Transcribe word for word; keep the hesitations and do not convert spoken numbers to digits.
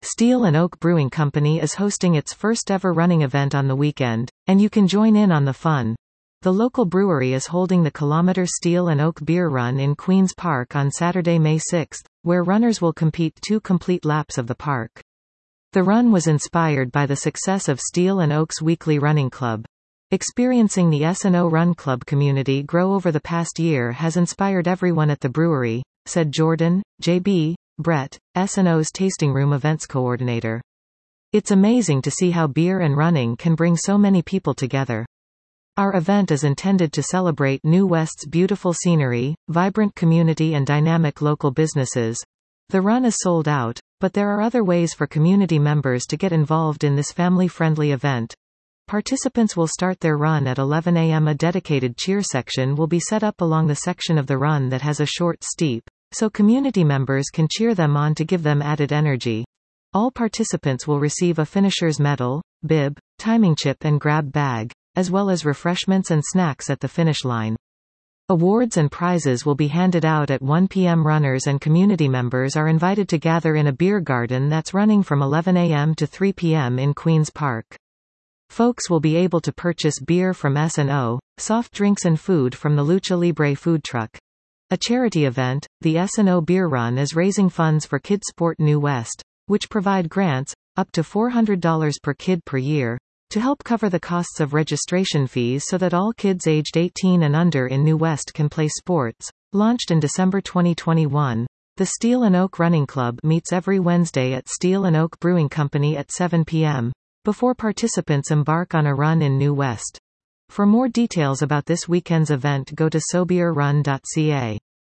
Steel and Oak Brewing Company is hosting its first ever running event on the weekend, and you can join in on the fun. The local brewery is holding the Kilometer Steel and Oak Beer Run in Queen's Park on Saturday, May sixth, where runners will compete two complete laps of the park. The run was inspired by the success of Steel and Oak's weekly running club. Experiencing the S and O Run Club community grow over the past year has inspired everyone at the brewery, said Jordan, J B, Brett, S and O's Tasting Room Events Coordinator. It's amazing to see how beer and running can bring so many people together. Our event is intended to celebrate New West's beautiful scenery, vibrant community and dynamic local businesses. The run is sold out, but there are other ways for community members to get involved in this family-friendly event. Participants will start their run at eleven a m A dedicated cheer section will be set up along the section of the run that has a short steep, so community members can cheer them on to give them added energy. All participants will receive a finisher's medal, bib, timing chip and grab bag, as well as refreshments and snacks at the finish line. Awards and prizes will be handed out at one p m Runners and community members are invited to gather in a beer garden that's running from eleven a m to three p m in Queen's Park. Folks will be able to purchase beer from S and O, soft drinks and food from the Lucha Libre food truck. A charity event, the S and O Beer Run is raising funds for KidSport New West, which provide grants, up to four hundred dollars per kid per year, to help cover the costs of registration fees so that all kids aged eighteen and under in New West can play sports. Launched in December twenty twenty-one, the Steel and Oak Running Club meets every Wednesday at Steel and Oak Brewing Company at seven p m, before participants embark on a run in New West. For more details about this weekend's event, go to sobeer run dot c a.